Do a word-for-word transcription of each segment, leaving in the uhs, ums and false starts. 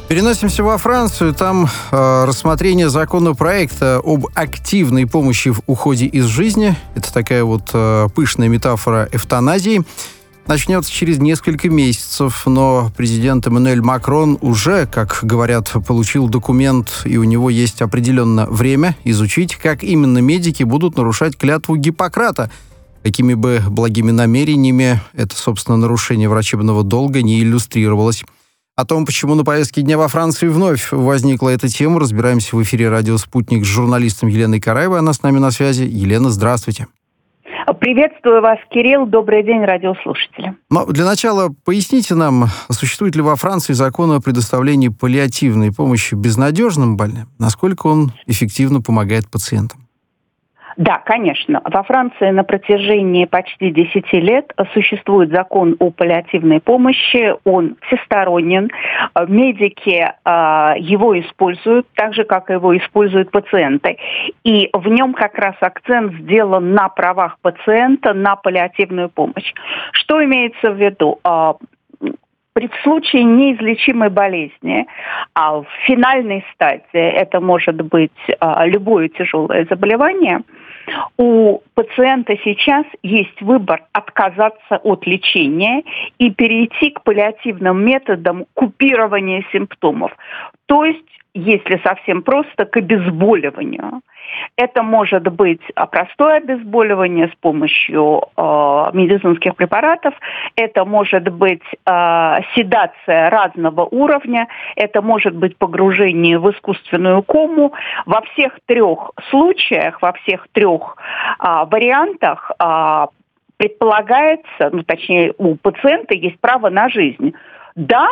Переносимся во Францию. Там э, рассмотрение законопроекта об активной помощи в уходе из жизни. Это такая вот э, пышная метафора эвтаназии. Начнется через несколько месяцев, но президент Эммануэль Макрон уже, как говорят, получил документ, и у него есть определенное время изучить, как именно медики будут нарушать клятву Гиппократа. Какими бы благими намерениями это, собственно, нарушение врачебного долга не иллюстрировалось. О том, почему на повестке дня во Франции вновь возникла эта тема, разбираемся в эфире «Радио Спутник» с журналистом Еленой Караевой. Она с нами на связи. Елена, здравствуйте. Приветствую вас, Кирилл. Добрый день, радиослушатели. Но для начала поясните нам, существует ли во Франции закон о предоставлении паллиативной помощи безнадежным больным? Насколько он эффективно помогает пациентам? Да, конечно. Во Франции на протяжении почти десяти лет существует закон о паллиативной помощи. Он всесторонен. Медики э, его используют, так же, как его используют пациенты. И в нем как раз акцент сделан на правах пациента, на паллиативную помощь. Что имеется в виду? Э, При случае неизлечимой болезни, а в финальной стадии это может быть а, любое тяжелое заболевание, у пациента сейчас есть выбор отказаться от лечения и перейти к паллиативным методам купирования симптомов. То есть, если совсем просто, к обезболиванию. Это может быть простое обезболивание с помощью э, медицинских препаратов, это может быть э, седация разного уровня, это может быть погружение в искусственную кому. Во всех трех случаях, во всех трех э, вариантах э, предполагается, ну точнее у пациента есть право на жизнь. Да,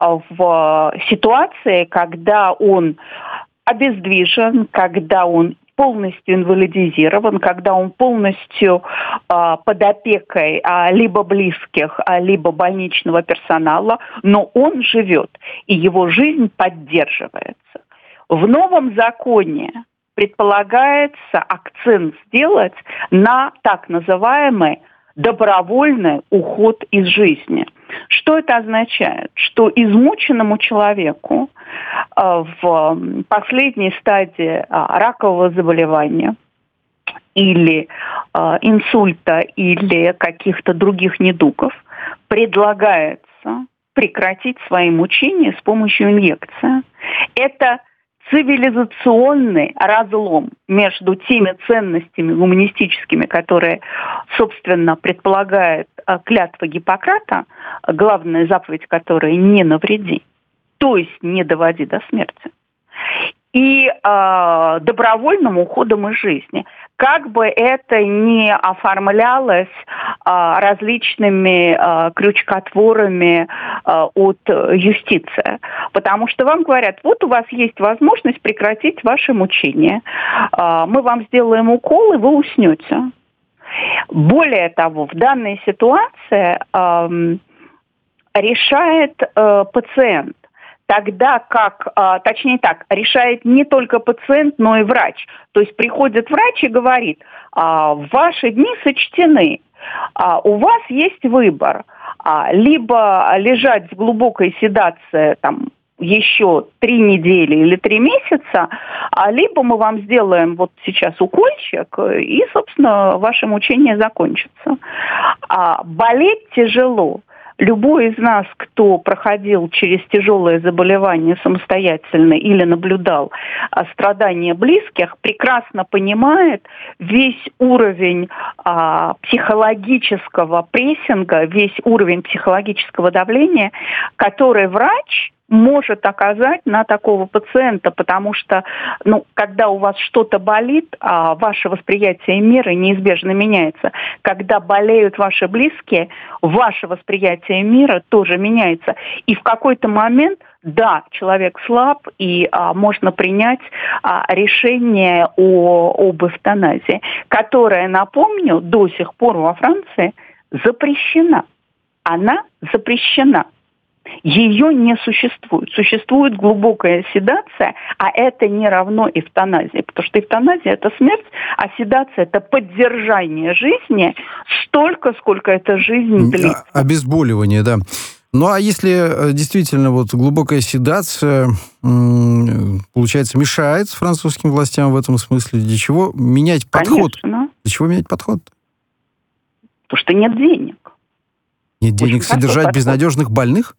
в ситуации, когда он обездвижен, когда он полностью инвалидизирован, когда он полностью э, под опекой э, либо близких, э, либо больничного персонала, но он живет, и его жизнь поддерживается. В новом законе предполагается акцент сделать на так называемый добровольный уход из жизни. Что это означает? Что измученному человеку э, в последней стадии э, ракового заболевания или э, инсульта или каких-то других недугов предлагается прекратить свои мучения с помощью инъекции. Это цивилизационный разлом между теми ценностями гуманистическими, которые, собственно, предполагает клятва Гиппократа, главная заповедь которой «не навреди», то есть «не доводи до смерти», и э, добровольным уходом из жизни. Как бы это ни оформлялось э, различными э, крючкотворами э, от юстиции. Потому что вам говорят, вот у вас есть возможность прекратить ваши мучения. Э, мы вам сделаем укол, и вы уснете. Более того, в данной ситуации э, решает э, пациент. Тогда как, а, точнее так, решает не только пациент, но и врач. То есть приходит врач и говорит, а, ваши дни сочтены, а, у вас есть выбор, а, либо лежать в глубокой седации там, еще три недели или три месяца, а, либо мы вам сделаем вот сейчас укольчик, и, собственно, ваше мучение закончится. А, болеть тяжело. Любой из нас, кто проходил через тяжелое заболевание самостоятельно или наблюдал а, страдания близких, прекрасно понимает весь уровень а, психологического прессинга, весь уровень психологического давления, который врач может оказать на такого пациента, потому что, ну, когда у вас что-то болит, а ваше восприятие мира неизбежно меняется. Когда болеют ваши близкие, ваше восприятие мира тоже меняется. И в какой-то момент, да, человек слаб, и а, можно принять а, решение о, об эвтаназии, которая, напомню, до сих пор во Франции запрещена. Она запрещена. Ее не существует. Существует глубокая седация, а это не равно эвтаназии. Потому что эвтаназия – это смерть, а седация – это поддержание жизни столько, сколько эта жизнь длится. Обезболивание, да. Ну, а если действительно вот глубокая седация, получается, мешает французским властям в этом смысле, для чего менять подход? Конечно. Для чего менять подход? Потому что нет денег. Нет денег Очень содержать подход. безнадежных больных?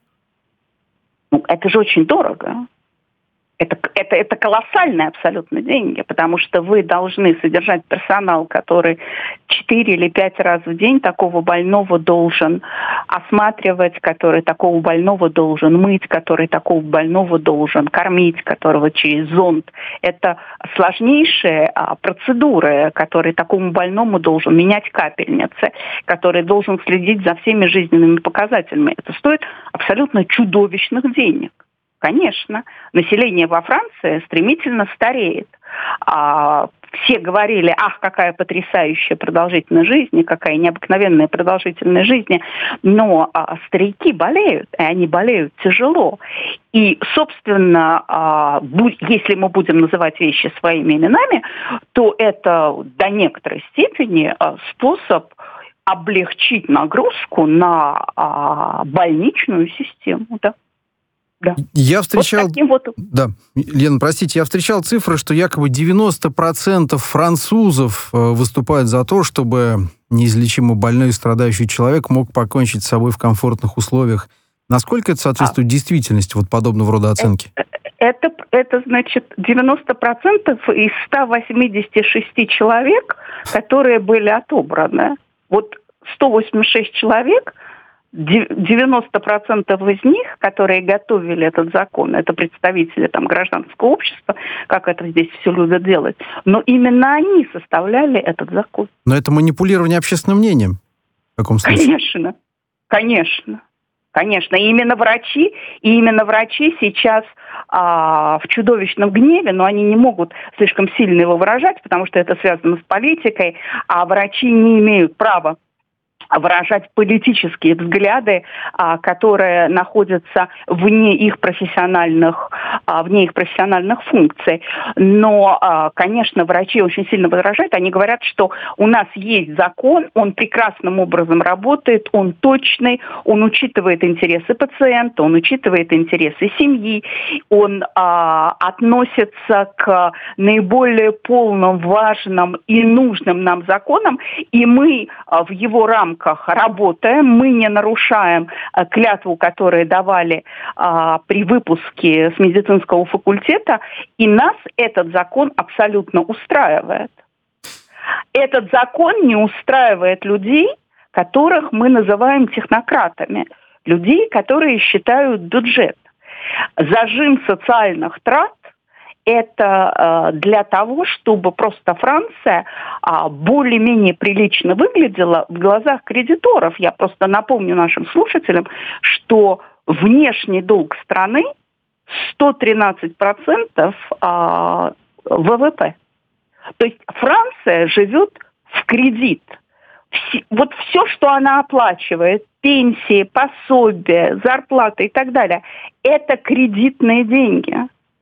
Ну, это же очень дорого. Это, это, это колоссальные абсолютно деньги, потому что вы должны содержать персонал, который четыре или пять раз в день такого больного должен осматривать, который такого больного должен мыть, который такого больного должен кормить, которого через зонд. Это сложнейшие а, процедуры, которые такому больному должен менять капельницы, который должен следить за всеми жизненными показателями. Это стоит абсолютно чудовищных денег. Конечно, население во Франции стремительно стареет. А, все говорили, ах, какая потрясающая продолжительность жизни, какая необыкновенная продолжительность жизни, но а, старики болеют, и они болеют тяжело. И, собственно, а, будь, если мы будем называть вещи своими именами, то это до некоторой степени а, способ облегчить нагрузку на а, больничную систему, да. Да. Я встречал... Вот вот... Да, Лена, простите, я встречал цифры, что якобы девяносто процентов французов выступают за то, чтобы неизлечимо больной и страдающий человек мог покончить с собой в комфортных условиях. Насколько это соответствует а. действительности вот подобного рода оценки? Это, это значит девяносто процентов из ста восьмидесяти шести человек, которые были отобраны. Вот сто восемьдесят шесть человек... девяносто процентов из них, которые готовили этот закон, это представители там, гражданского общества, как это здесь все любят делать, но именно они составляли этот закон. Но это манипулирование общественным мнением? В каком смысле? Конечно, конечно, конечно. И именно врачи, и именно врачи сейчас а, в чудовищном гневе, но они не могут слишком сильно его выражать, потому что это связано с политикой, а врачи не имеют права выражать политические взгляды, которые находятся вне их профессиональных, вне их профессиональных функций. Но, конечно, врачи очень сильно возражают. Они говорят, что у нас есть закон, он прекрасным образом работает, он точный, он учитывает интересы пациента, он учитывает интересы семьи, он а, относится к наиболее полным, важным и нужным нам законам, и мы а, в его рамках работаем, мы не нарушаем а, клятву, которую давали а, при выпуске с медицинского факультета, и нас этот закон абсолютно устраивает. Этот закон не устраивает людей, которых мы называем технократами, людей, которые считают бюджет. Зажим социальных трат это э, для того, чтобы просто Франция э, более-менее прилично выглядела в глазах кредиторов. Я просто напомню нашим слушателям, что внешний долг страны сто тринадцать процентов э, вэ вэ пэ. То есть Франция живет в кредит. Все, вот все, что она оплачивает, пенсии, пособия, зарплаты и так далее, это кредитные деньги.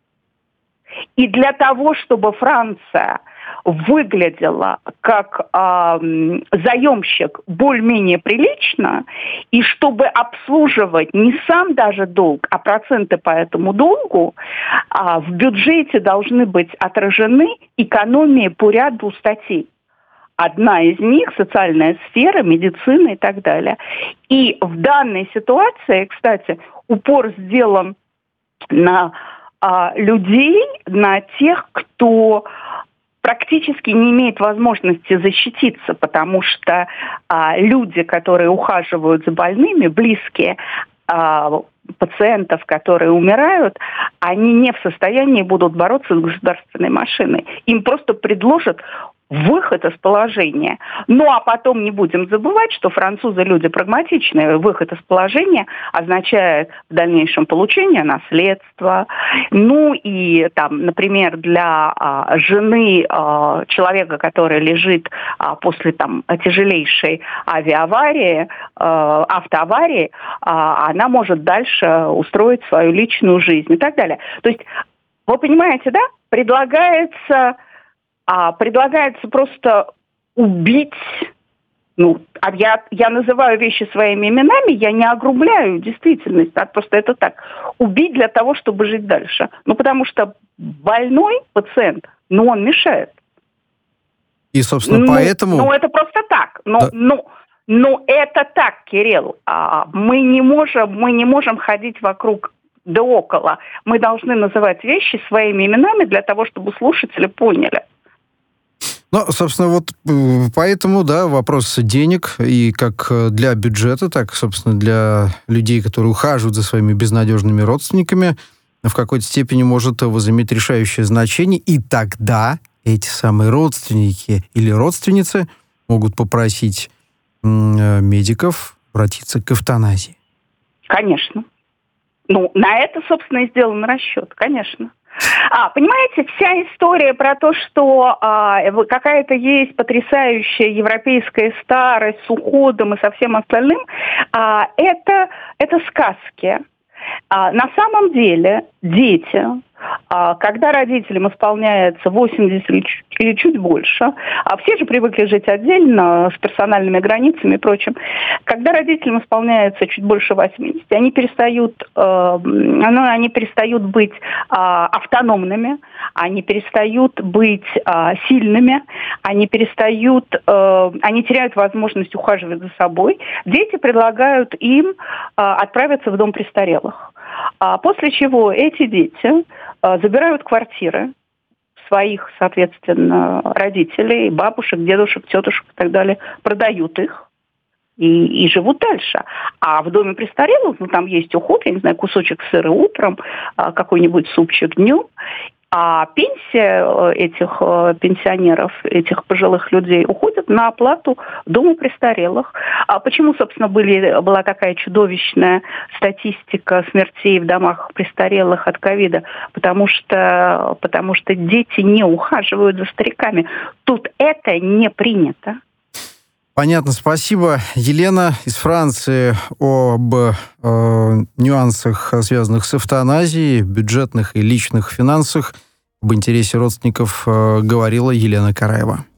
И для того, чтобы Франция выглядела как э, заемщик более-менее прилично, и чтобы обслуживать не сам даже долг, а проценты по этому долгу, э, в бюджете должны быть отражены экономии по ряду статей. Одна из них – социальная сфера, медицина и так далее. И в данной ситуации, кстати, упор сделан на а, людей, на тех, кто практически не имеет возможности защититься, потому что а, люди, которые ухаживают за больными, близкие а, пациентов, которые умирают, они не в состоянии будут бороться с государственной машиной. Им просто предложат выход из положения. Ну, а потом не будем забывать, что французы люди прагматичные. Выход из положения означает в дальнейшем получение наследства. Ну, и там, например, для а, жены а, человека, который лежит а, после там тяжелейшей авиааварии, а, автоаварии, а, она может дальше устроить свою личную жизнь и так далее. То есть, вы понимаете, да? Предлагается... А предлагается просто убить Ну, а я, я называю вещи своими именами, я не огрубляю действительность, а просто это так. Убить для того, чтобы жить дальше. Ну, потому что больной пациент, ну, он мешает. И, собственно, ну, поэтому... Ну, это просто так. Но, да. ну, ну, это так, Кирилл. А, мы не можем, мы не можем ходить вокруг да около. Мы должны называть вещи своими именами для того, чтобы слушатели поняли. Ну, собственно, вот поэтому, да, вопрос денег и как для бюджета, так, собственно, для людей, которые ухаживают за своими безнадежными родственниками, в какой-то степени может возыметь решающее значение, и тогда эти самые родственники или родственницы могут попросить м- медиков обратиться к эвтаназии. Конечно. Ну, на это, собственно, и сделан расчет, конечно. А, понимаете, вся история про то, что а, какая-то есть потрясающая европейская старость с уходом и со всем остальным, а, это, это сказки. А, на самом деле дети, а, когда родителям исполняется восемьдесят или, или чуть больше, а все же привыкли жить отдельно, с персональными границами и прочим, когда родителям исполняется чуть больше восьмидесяти, они перестают, э, ну, они перестают быть э, автономными, они перестают быть э, сильными, они перестают, э, они теряют возможность ухаживать за собой. Дети предлагают им э, отправиться в дом престарелых. А после чего эти дети э, забирают квартиры своих, соответственно, родителей, бабушек, дедушек, тетушек и так далее, продают их и, и живут дальше. А в доме престарелых, ну, там есть уход, я не знаю, кусочек сыра утром, э, какой-нибудь супчик днем. А пенсия этих пенсионеров, этих пожилых людей уходит на оплату дома престарелых. А почему, собственно, были, была такая чудовищная статистика смертей в домах престарелых от ковида? Потому что, потому что дети не ухаживают за стариками. Тут это не принято. Понятно, спасибо. Елена из Франции об э, нюансах, связанных с эвтаназией, бюджетных и личных финансах, об интересе родственников э, говорила Елена Караева.